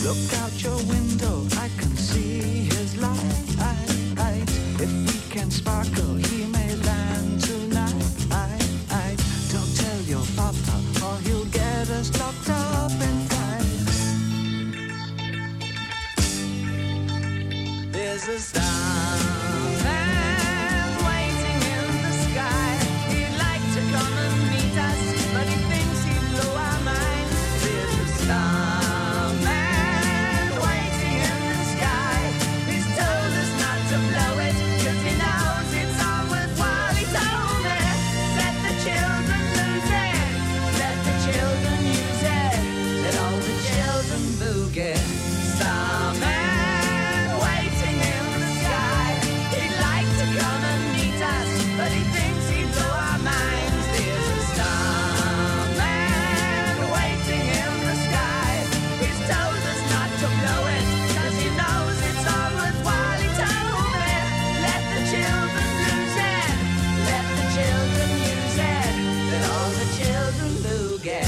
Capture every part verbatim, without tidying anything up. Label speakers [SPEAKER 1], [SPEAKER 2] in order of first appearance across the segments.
[SPEAKER 1] Look out your window, I can see his light. If we can sparkle, he may land tonight. Don't tell your papa, or he'll get us locked up and tight. There's a starman waiting in the sky. He'd like to come and meet us, but he thinks he'd blow our minds. There's a starman waiting in the sky. He's told us not to blow it, 'cause he knows it's all worthwhile. He told me, let the children lose it, let the children use it, let all the children boogie. Starman waiting in the sky. He'd like to come and meet us, but he thinks he'd blow our minds. There's a starman waiting in the sky. He's told us not to blow it, 'cause he knows it's all worthwhile. He told me, let the children lose it, let the children use it, let all the children boogie.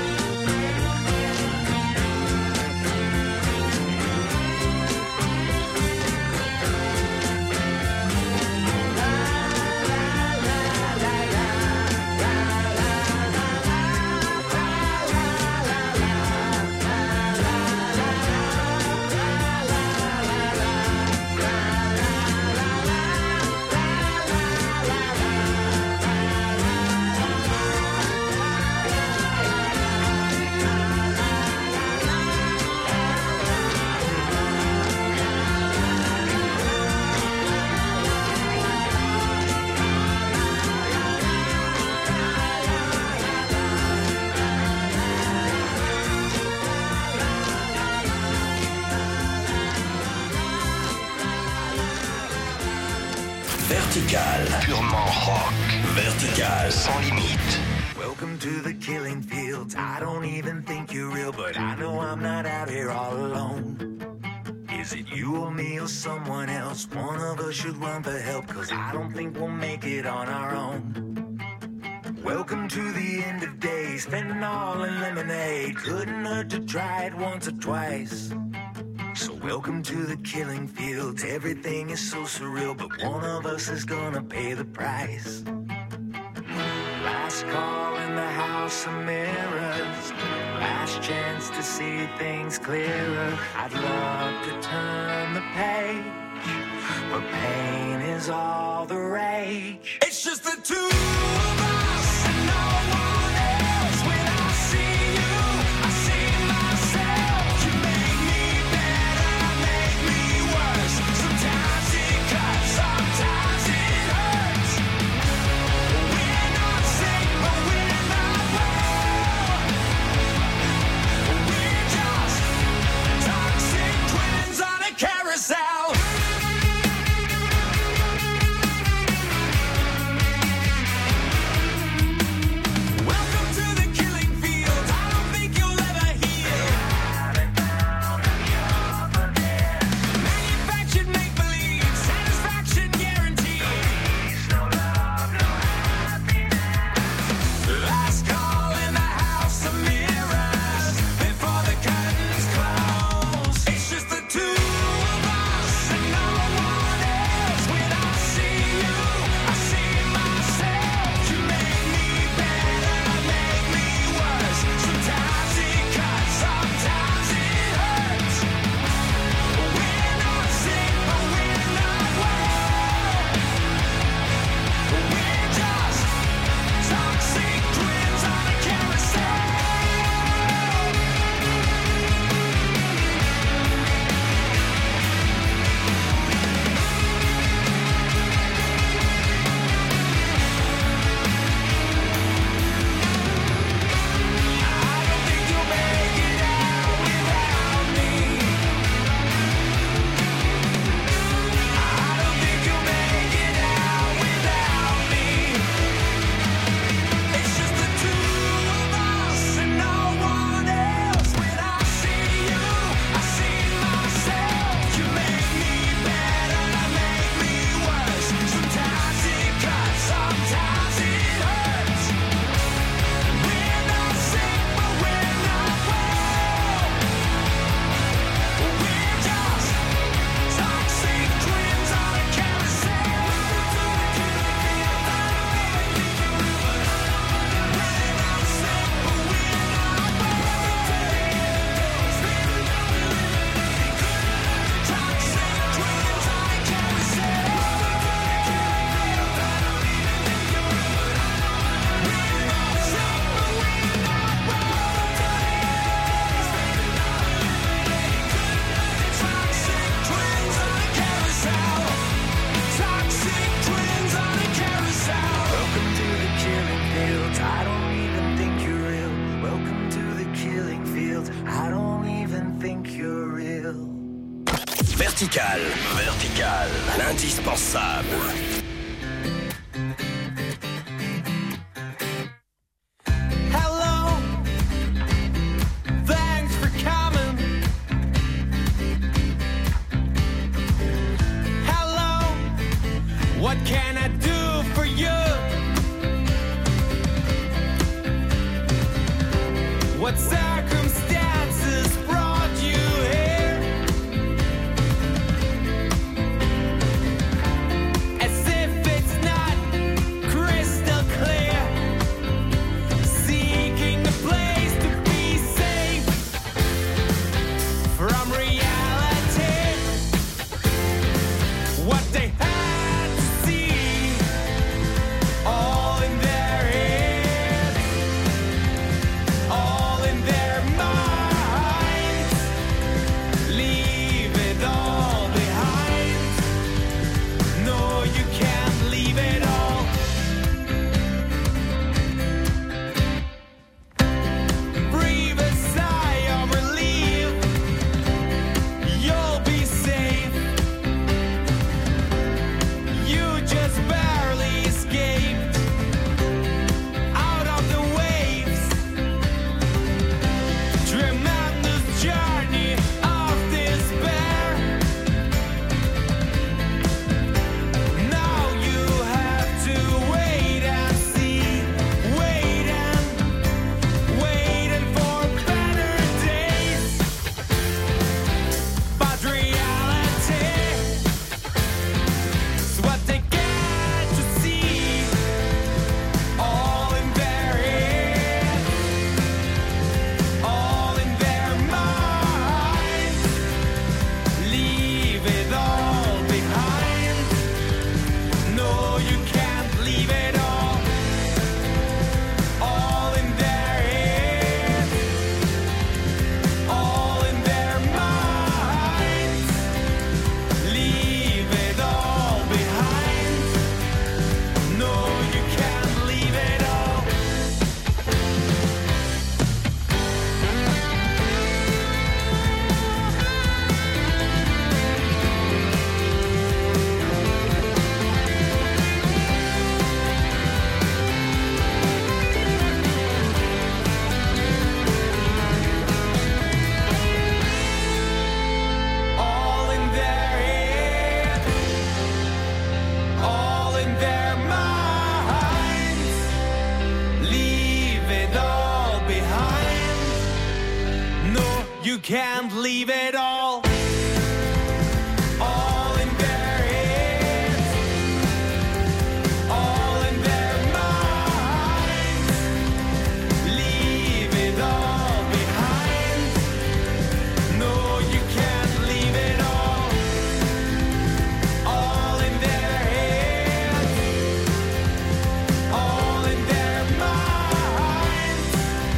[SPEAKER 2] Vertical, purement rock. Vertical, sans limite.
[SPEAKER 3] Welcome to the killing fields. I don't even think you're real, but I know I'm not out here all alone. Is it you or me or someone else? One of us should run for help, 'cause I don't think we'll make it on our own. Welcome to the end of days, spending all in lemonade. Couldn't hurt to try it once or twice. So welcome to the killing fields. Everything is so surreal, but one of us is gonna pay the price. Last call in the house of mirrors, last chance to see things clearer. I'd love to turn the page, but pain is all the rage. It's just the two of us and no one else. When I see you, I see myself. You make me better, make me worse. Sometimes it cuts, sometimes it hurts. We're not sick, but we're not well. We're just toxic twins on a carousel. world. I don't even think you're real.
[SPEAKER 2] Vertical, vertical, l'indispensable.
[SPEAKER 3] Hello, thanks for coming. Hello, what can I do for you? What circumstances brought you here? As if it's not crystal clear, seeking a place to be safe from reality. What they had to see, all in their heads, all in their minds. Leave it all behind. No, you can't leave it all. Breathe a sigh of relief. You'll be safe. You just barely escaped out of the waves. Tremendous journey of despair. Now you have to wait and see, wait and waiting for better days. But reality is what they get to see, all in their heads, all in their minds. Leave it all behind. No, you can't leave it all. All in their heads, all in their minds. Leave it all behind. No, you can't leave it all. All in their heads, all in their minds. Leave it all behind. No, you can't leave it all. All in their heads, all in their minds. Leave it all behind. No, you can't leave it all. All in their heads, all in their minds.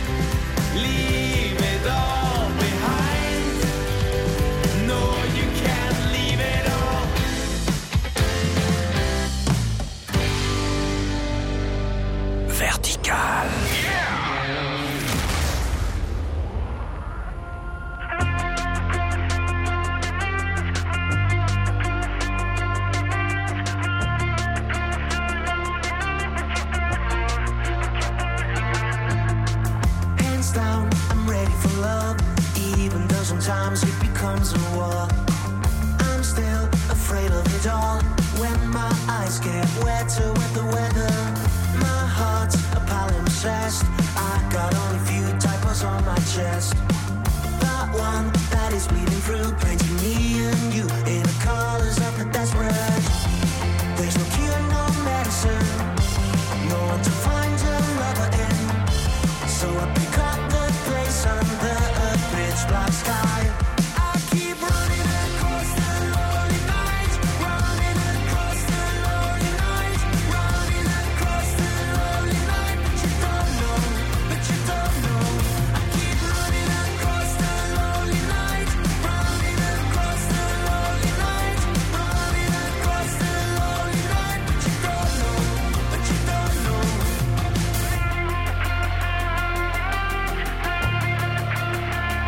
[SPEAKER 3] Leave it all behind. No, you can't leave it all.
[SPEAKER 2] Vertical.
[SPEAKER 3] Hands down, I'm ready for love, even though sometimes it becomes a war. I'm still afraid of it all. When my eyes get wetter with the weather, my heart's a palimpsest. I got only few typos on my chest. That one that is bleeding through, painting me and you in the colors of the desperate. There's no cure, no medicine, no one to find a lover in. So I pick up the place under a pitch black sky. I keep running across the lonely night, running across the lonely night, running across the lonely night. But you don't know, but you don't know. I keep running across the lonely night, running across the lonely night, running across the lonely night. But you don't know, but you don't know.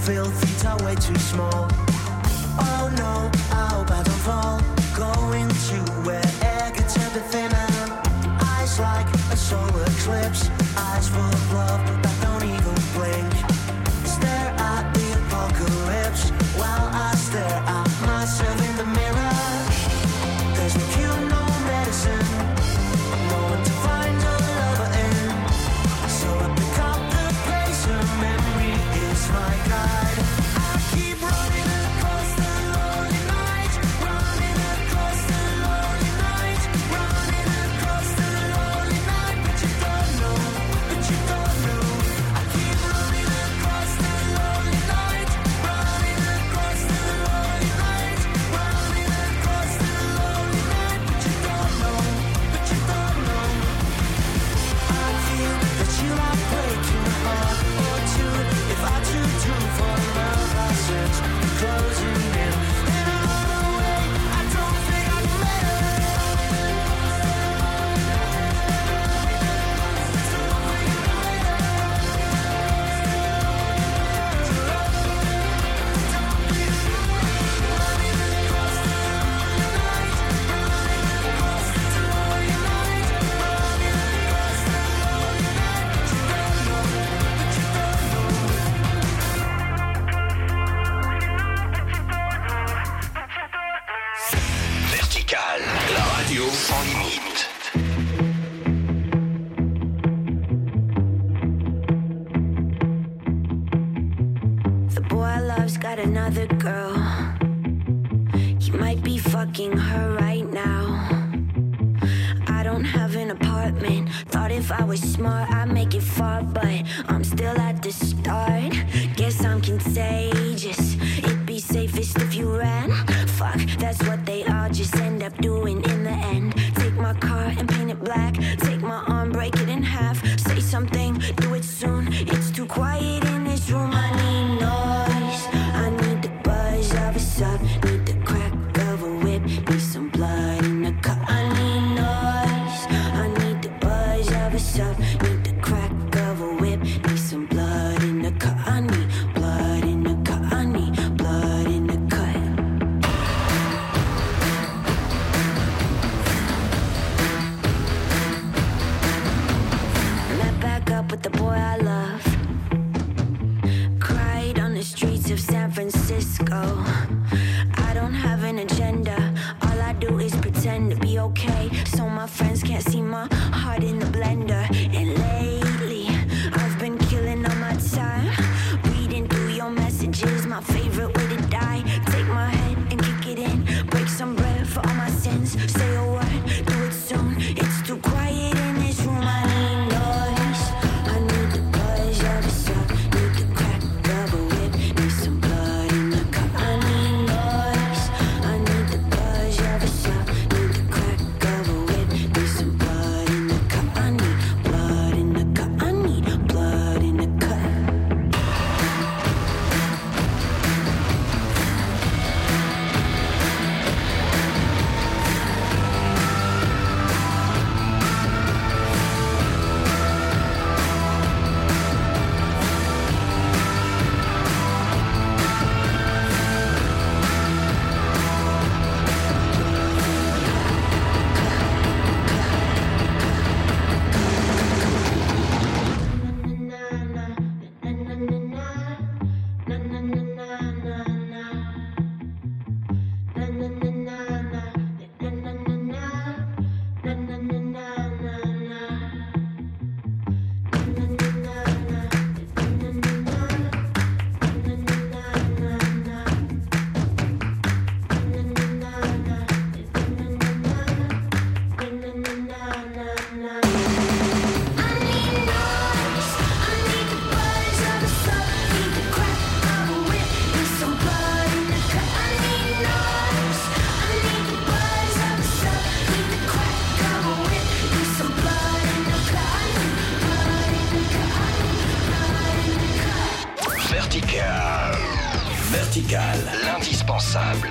[SPEAKER 4] feel feet are way too small. Oh no, I hope I don't fall. Going to where air gets a bit thinner. Eyes like a solar eclipse. Eyes full of love that don't even blink. Stare at the apocalypse while I stare at myself in the mirror. There's no cure, no medicine, no one to find a lover in. So I pick up the pace, a memory is my guide. I keep running across the lonely night, running across the lonely night, running across the lonely night. But you don't know, but you don't know. I keep running across the lonely night, running across the lonely night, running across the lonely night. But you don't know, but you don't know. I feel that you are breaking my heart or two. If I too true for love, I search closing in. And I run away, I don't think I can let her.
[SPEAKER 2] Vertical, la radio sans limite.
[SPEAKER 5] The boy I love's got another girl. He might be fucking her right now. I don't have an apartment. Thought if I was smart I'd make it far, but I'm still at the start. Guess I'm contagious. It'd be safest if you ran. Fuck, that's what they all just end up doing in the end. Take my car and paint it black. Take my arm, break it in half. Say something, do it soon. It's too quiet in this room. I need noise. I need the buzz of a sub. Need the crack of a whip. Need some blood in the cup. I need noise. I need the buzz of a sub. Need the crack of a whip. Need some blood in the cup. I need blood in the cup. I need blood in the cut. Met back up with the boy I love. Cried on the streets of San Francisco. I don't have an agenda. All I do is pretend to be okay, so my friends can't see my heart in the blender. And lately, I've been killing all my time, reading through your messages. My favorite way to die. Take my head and kick it in. Break some bread for all my sins. Say a word, do it soon. It's too quiet in this room. I need noise. I need the buzz of a sub. Need the crack of a whip. Need some blood in the cup. I need noise. I need the buzz of a sub. Need the crack of a whip. Need some blood in the cup. I need blood in the cup. I need blood in the cup.
[SPEAKER 2] Vertical, l'indispensable.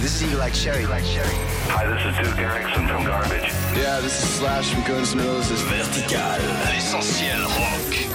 [SPEAKER 6] This is Eagle Like Cherry. Like Cherry.
[SPEAKER 7] Hi, this is Duke Erickson from Garbage.
[SPEAKER 8] Yeah, this is Slash from Guns N' Roses.
[SPEAKER 2] Vertical, l'essentiel rock.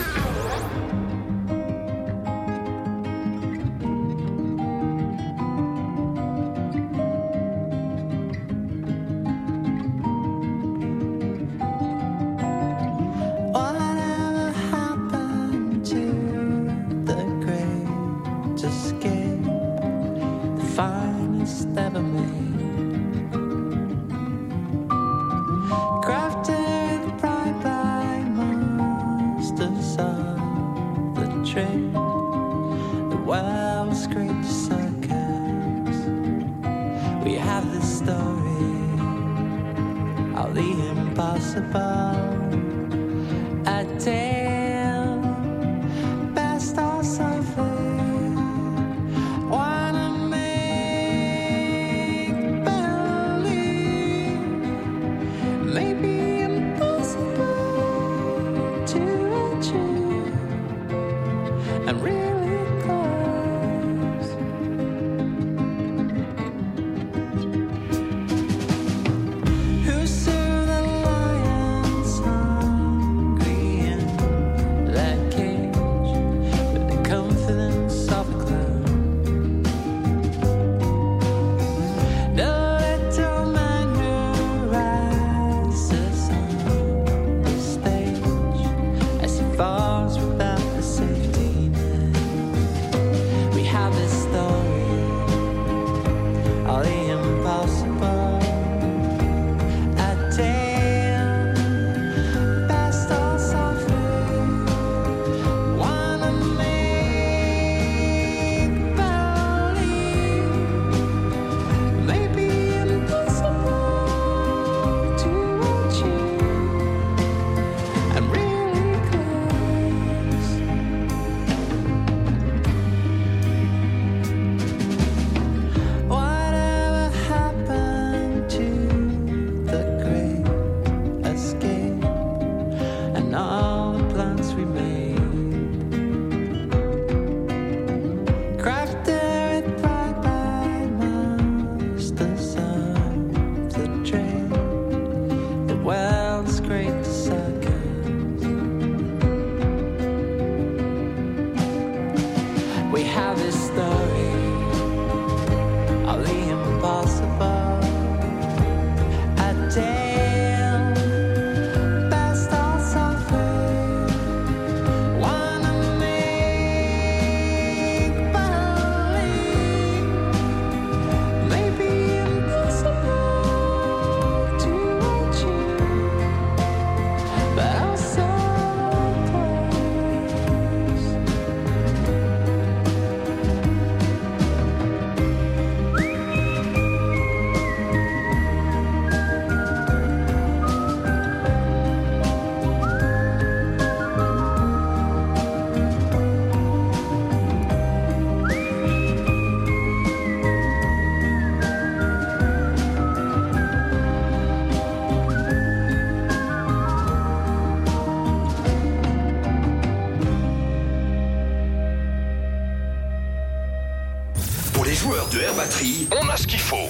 [SPEAKER 2] De Air Batterie, on a ce qu'il faut.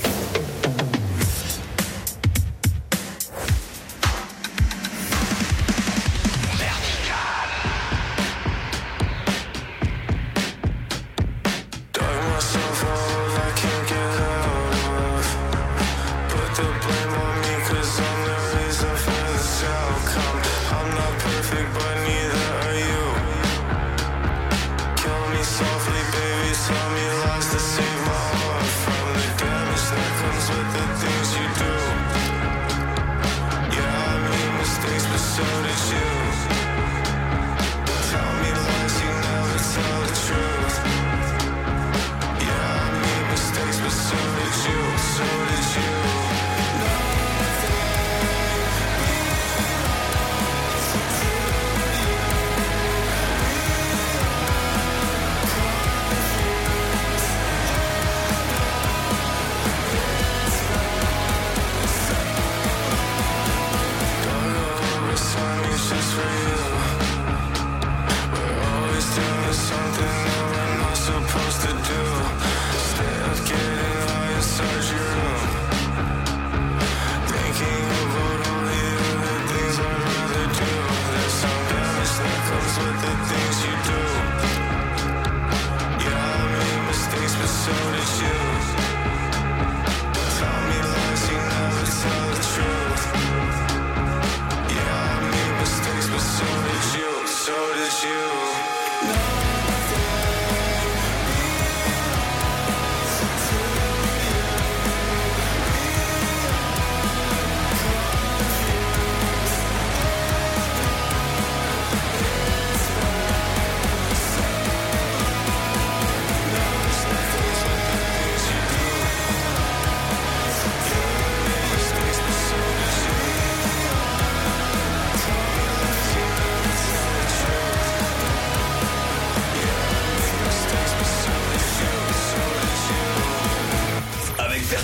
[SPEAKER 9] Softly, baby, tell me lies to save my heart from the damage that comes with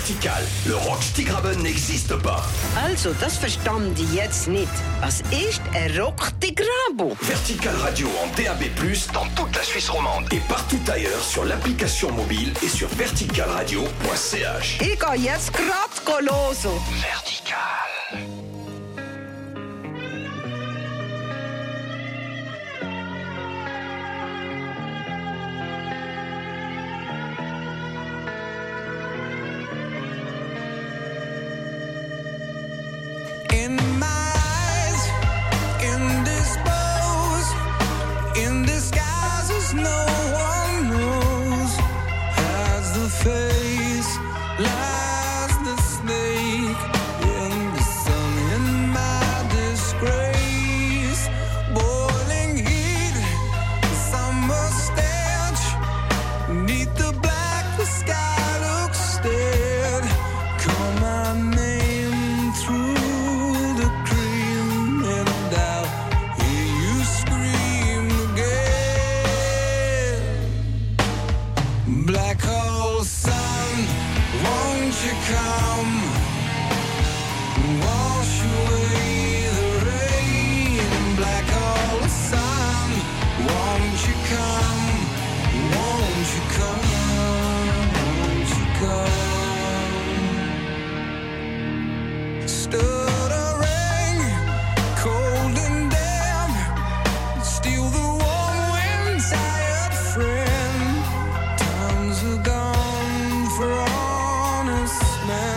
[SPEAKER 2] Vertical, le Rock Stigraben n'existe pas.
[SPEAKER 6] Also, das verstand ich jetzt nicht. Was ist ein Rock-Tigrabo?
[SPEAKER 2] Vertical Radio en D A B plus, dans toute la Suisse romande et partout ailleurs sur l'application mobile et sur vertical radio point c h.
[SPEAKER 6] Ich gehe jetzt grad goloso.
[SPEAKER 2] Vertical.
[SPEAKER 3] In my eyes, indisposed, in disguises no one knows. As the face lies the snake in the sun. In my disgrace, boiling heat, summer stench. Neath the black, the sky looks dead. Call my name through the cream, and I'll hear you scream again. Black hole sun, won't you come? Wash away the rain. Black hole sun, won't you come? Won't you come? Won't you come? Stuttering, cold and damp, steal the warm wind, tired friend. Times are gone for honest men.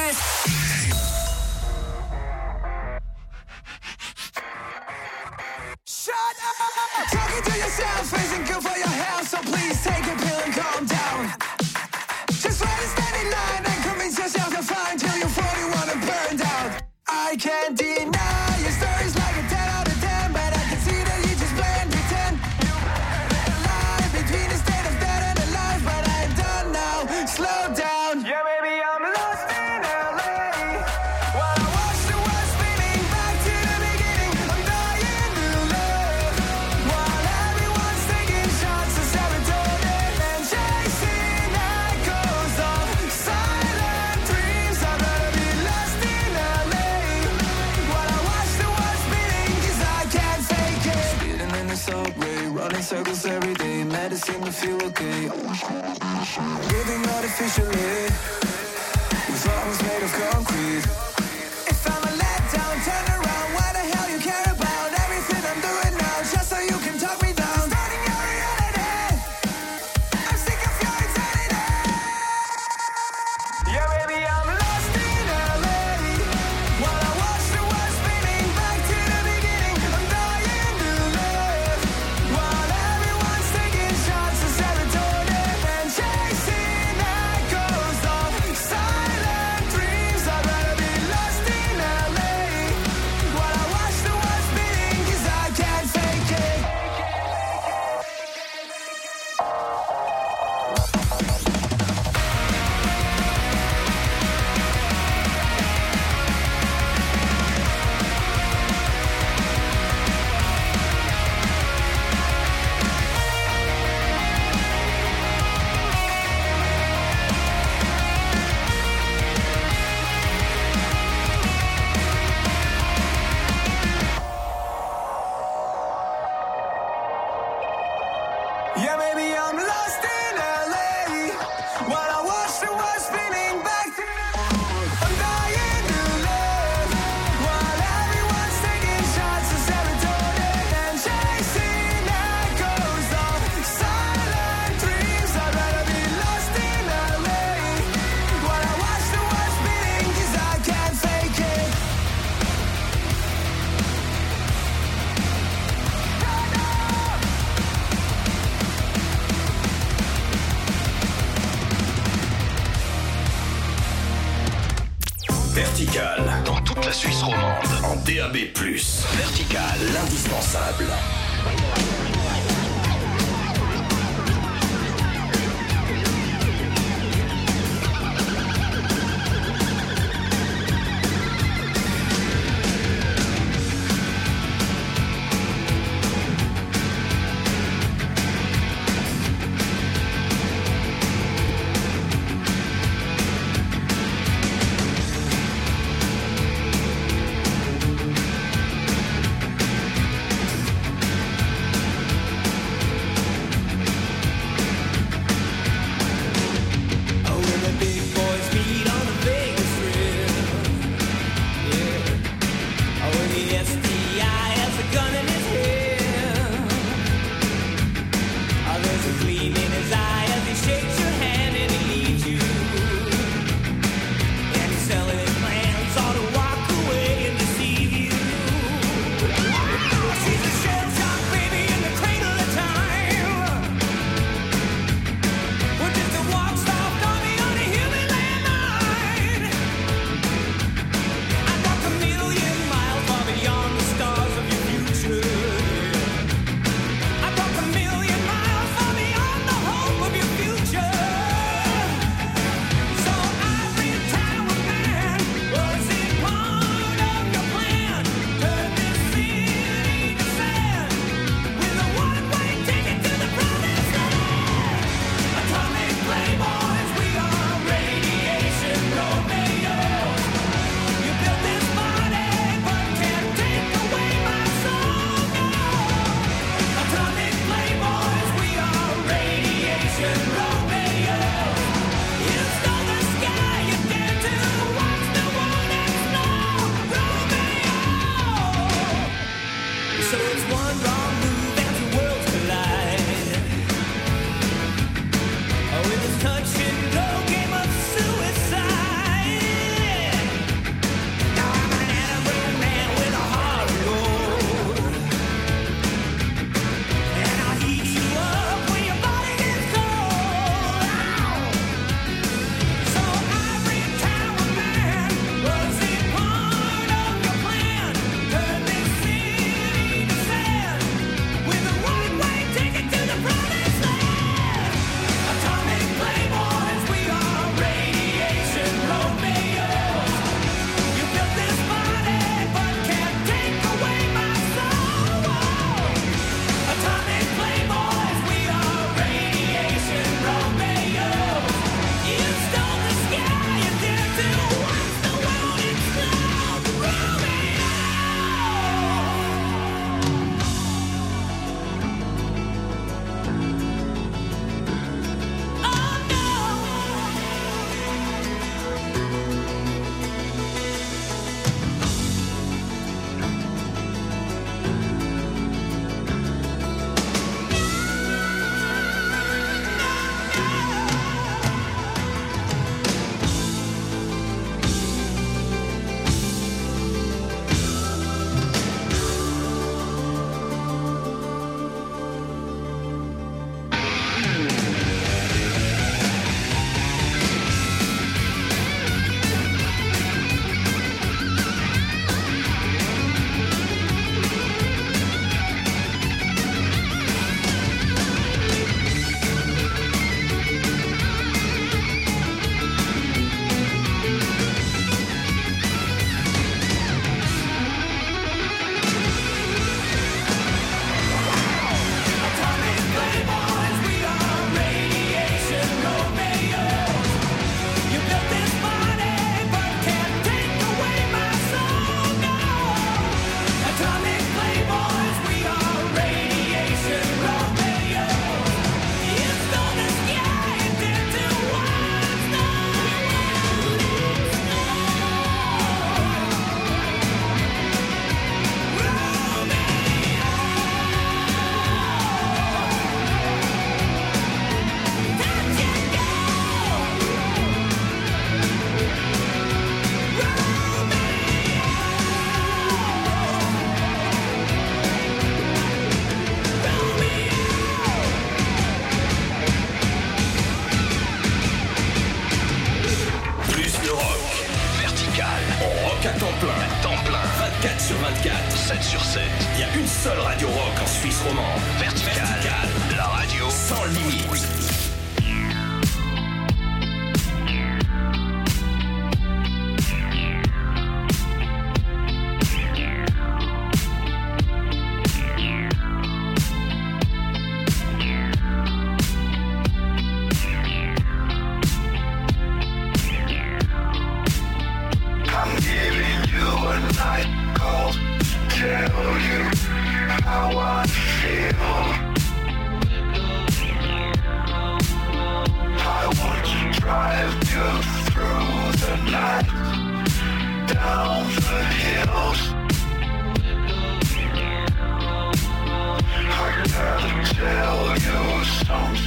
[SPEAKER 1] Shut up! Talking to yourself isn't good for your health, so please take a pill and calm down. Just write a steady line and convince yourself you're fine till you're forty-one and burned out. I can't deny your story's like a ten out of ten, but I can see that you just play and pretend. You lie between the state of dead and alive, but I'm done now. Slow down. Yeah, baby, I'm lost in L A. While I watch the world spinning back to the beginning, I'm dying to love. While everyone's taking shots of serotonin and chasing echoes of silent dreams, I'd rather be lost in L A. While I watch the world spinning, 'cause I can't fake it. Speeding in the subway, running circles every day, medicine to feel okay. Breathing artificially, with lungs made of concrete. If I'm a letdown, turn around. Why the hell you care about everything I'm doing now? Just so you can talk me down. Starting your reality. I'm sick of your insanity. Yeah, baby, I'm lost in L A. While I watch the world spinning back to the beginning, I'm dying to love. While everyone's taking shots of serotonin and chasing echoes of silent dreams, I'd rather be lost in L A. While I watch the world spinning, 'cause I can't fake it. Yeah, baby, I'm lost in L A. While I watch the world spinning back to I'm dying to love. While everyone's taking shots of serotonin and chasing echoes of silent dreams, I'd rather be lost in L A. While I watch the world spinning, 'cause I can't fake it.
[SPEAKER 2] Vertical, dans toute la Suisse romande, en D A B plus. Vertical, l'indispensable.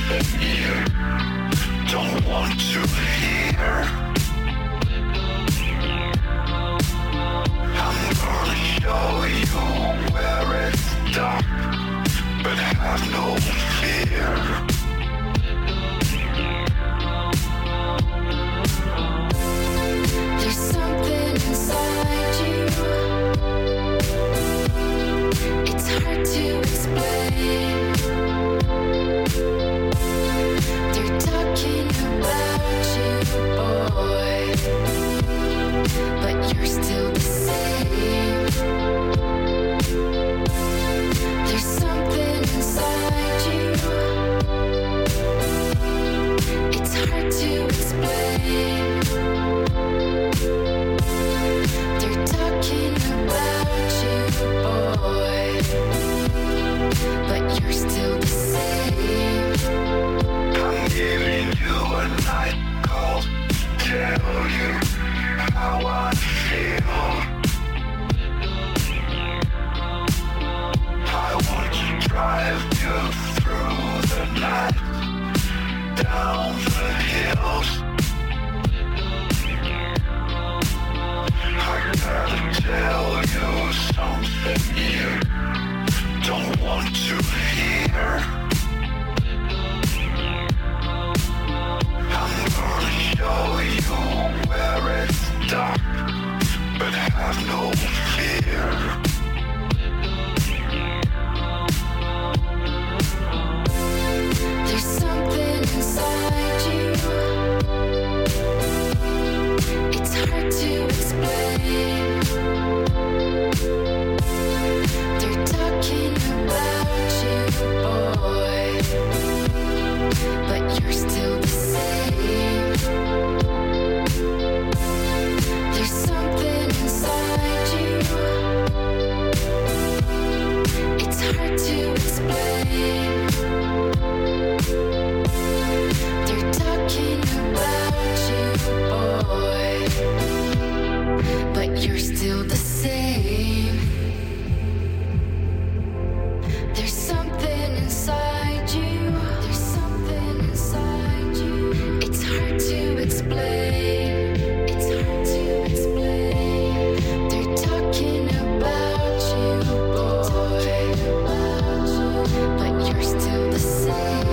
[SPEAKER 3] something you don't want to hear. I'm gonna show you where it's dark, but have no fear.
[SPEAKER 5] There's something inside you. It's hard to explain. They're talking about you, boy, but you're still the same. There's something inside you. It's hard to explain. They're talking about you, boy, but you're still the same.
[SPEAKER 3] I'm giving you a night call to tell you how I feel. I want to drive you through the night, down the hills. I gotta tell you something you don't want to hear. I'm gonna show you where it's dark, but have no fear.
[SPEAKER 5] There's something inside you. It's hard to explain. They're talking about you, boy, but you're still the same. There's something inside you. It's hard to explain. They're talking about you, boy, but you're still the same. There's something inside you. There's something inside you. It's hard to explain. It's hard to explain. They're talking about you, boy, but you're still the same.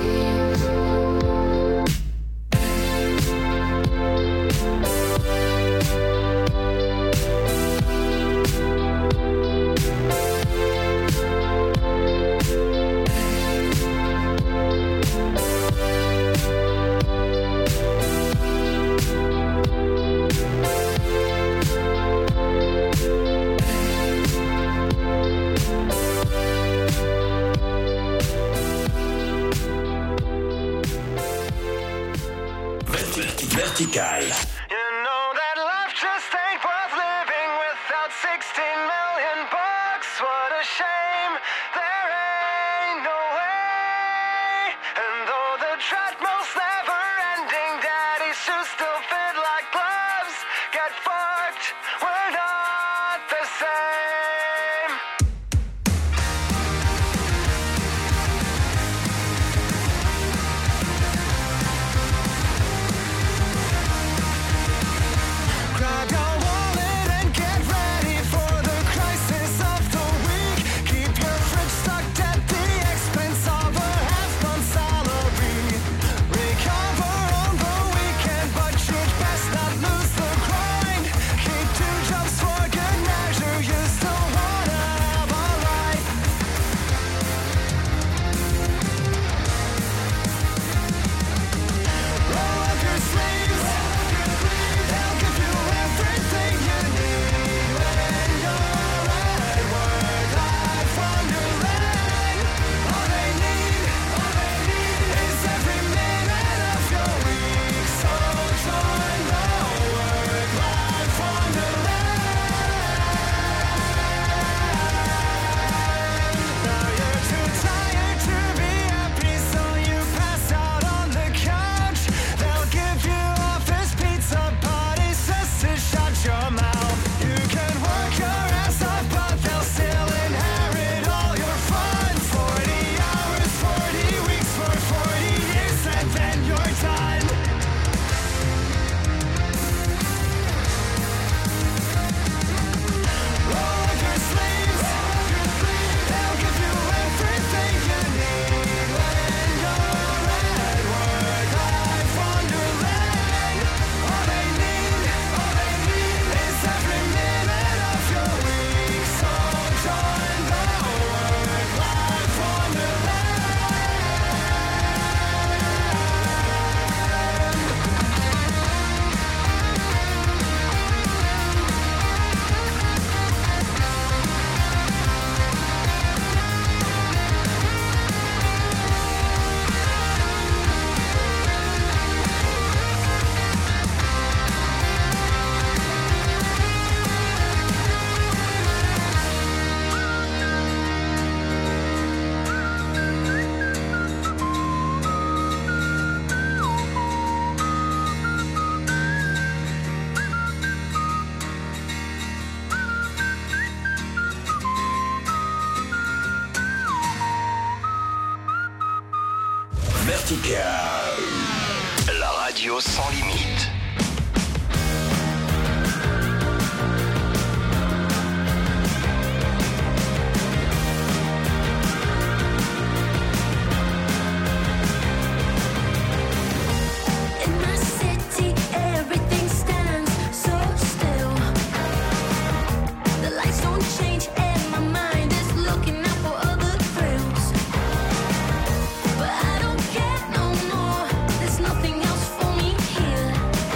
[SPEAKER 2] Vertical.
[SPEAKER 3] You know that life just ain't worth living without sixteen million bucks. What a shame, there ain't no way. And though the treadmill's never ending, daddy's shoes still fit like gloves. Get fucked, we're not the same.
[SPEAKER 2] Vertical. La radio sans limite.
[SPEAKER 5] But I don't care no more. There's nothing else for me here.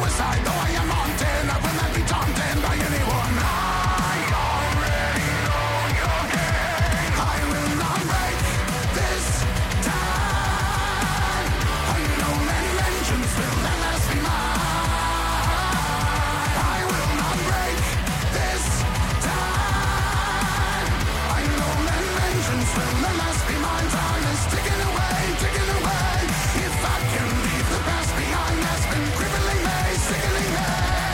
[SPEAKER 9] suicide, though I am haunted, I will not be taunted by anyone. I already know your game. I will not break this time. Unknown and vengeance will at last be mine. I will not break this time. Unknown and vengeance will at last be mine. Time is ticking away, ticking away. If I can leave the past behind, that's been crippling me, sickening me.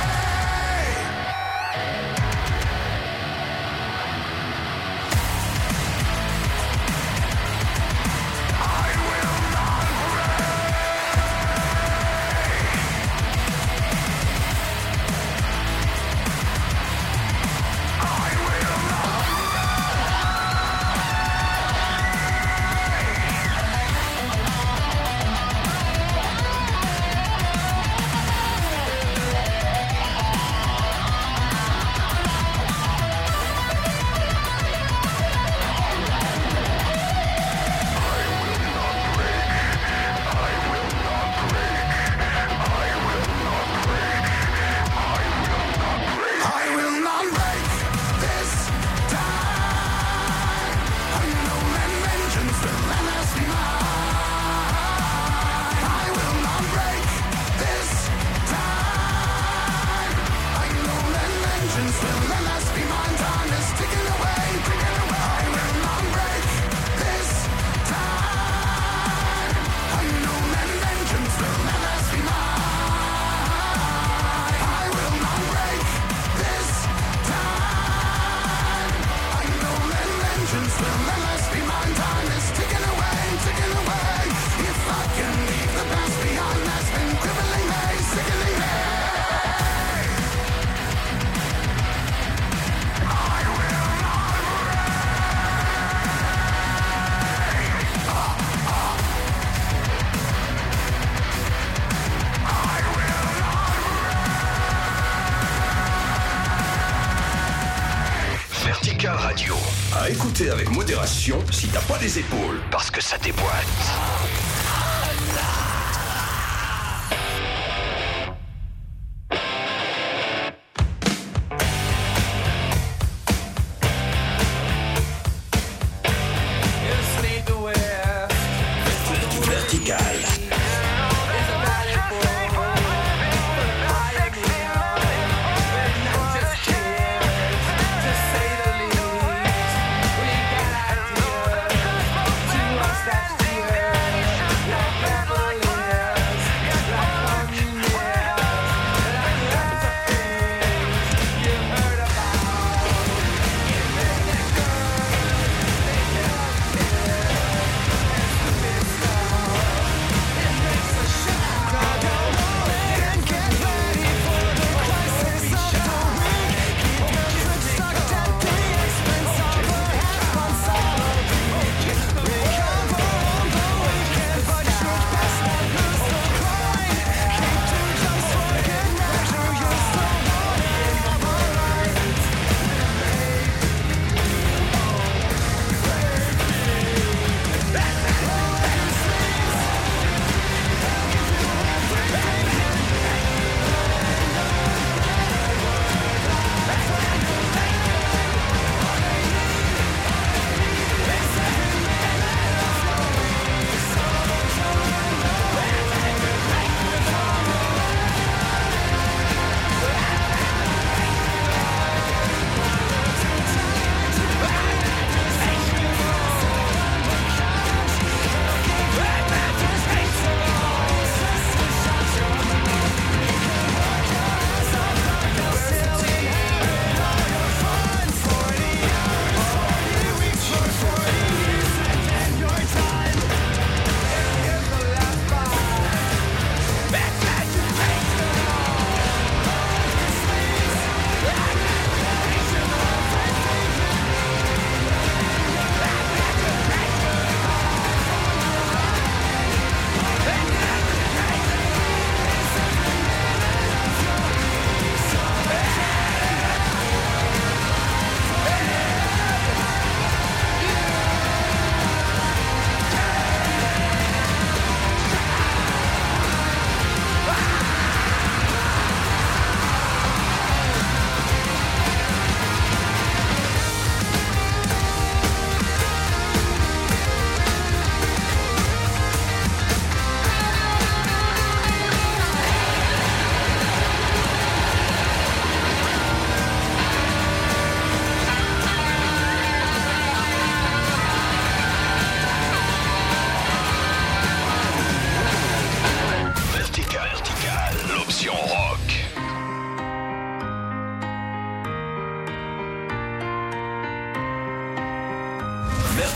[SPEAKER 2] Vertical Radio. À écouter avec modération si t'as pas les épaules, parce que ça déboîte. Vertical.
[SPEAKER 3] That's the earth.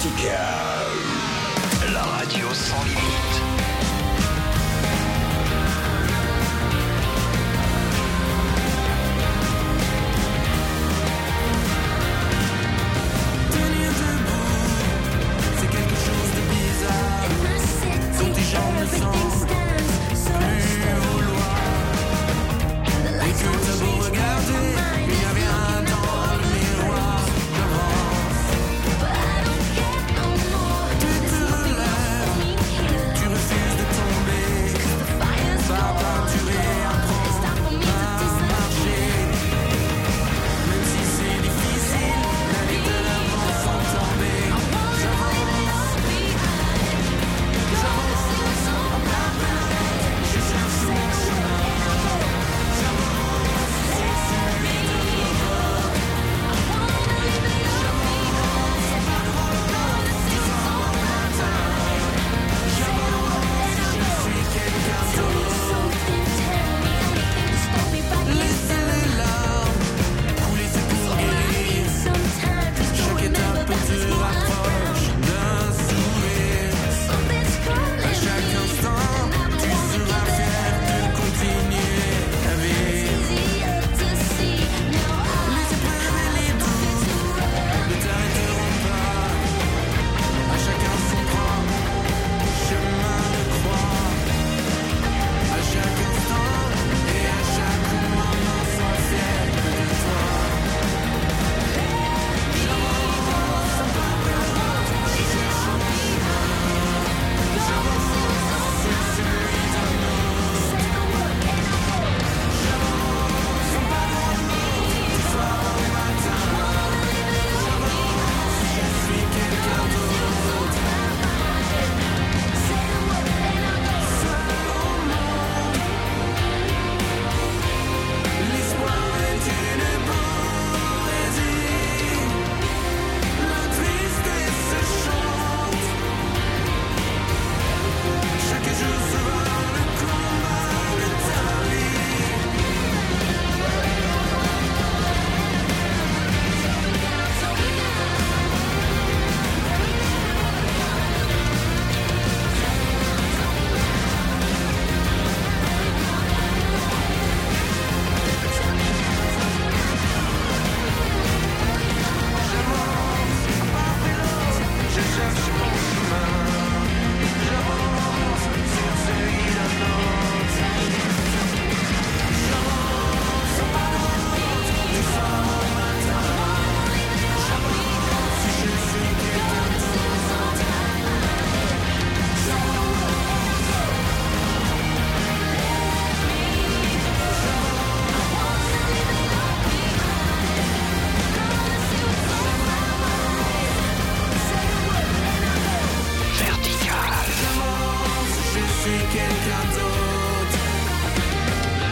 [SPEAKER 2] Vertical.
[SPEAKER 10] La radio sans limite.